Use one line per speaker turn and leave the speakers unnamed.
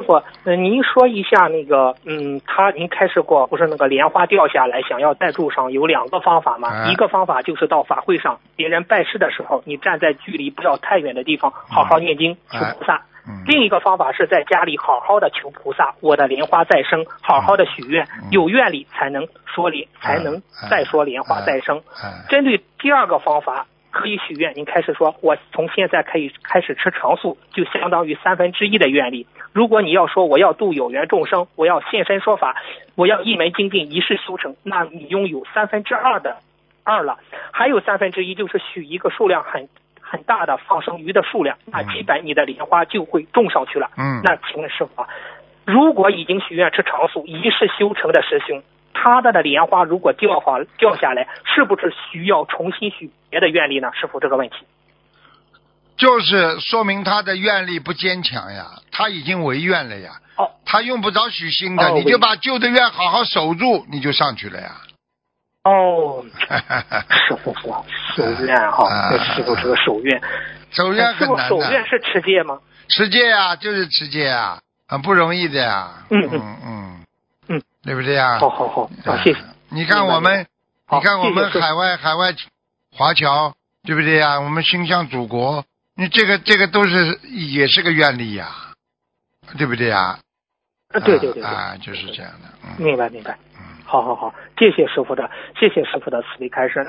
傅，您说一下那个，您开示过，不是那个莲花掉下来，想要再住上，有2个方法嘛？一个方法就是到法会上，别人拜师的时候，你站在距离不要太远的地方，好好念经求菩萨。另一个方法是在家里好好的求菩萨，我的莲花再生，好好的许愿，有愿力才能再说莲花再生。针对第2个方法，可以许愿，您开始说，我从现在可以开始吃长素，就相当于1/3的愿力。如果你要说我要度有缘众生，我要现身说法，我要一门精进一世修成，那你拥有2/3了。还有1/3就是许一个数量很大的放生鱼的数量，那基本你的莲花就会种上去了。那请问师傅，如果已经许愿吃长素一世修成的师兄，他的莲花如果掉下来，是不是需要重新许别的愿力呢？师傅，这个问题
就是说明他的愿力不坚强呀，他已经违愿了呀。他用不着许新的，你就把旧的愿好好守住，你就上去了呀。
师傅说守愿师傅这个守愿
很难的。
守愿是持戒吗？
持戒啊，就是持戒啊，很不容易的呀。对不对呀？
好，谢谢。
你看我们海外华侨，对不对呀？我们心向祖国，你这个都是也是个愿力呀，对不对呀？
对，
就是这样的。
明白。好，谢谢师傅的慈悲开示。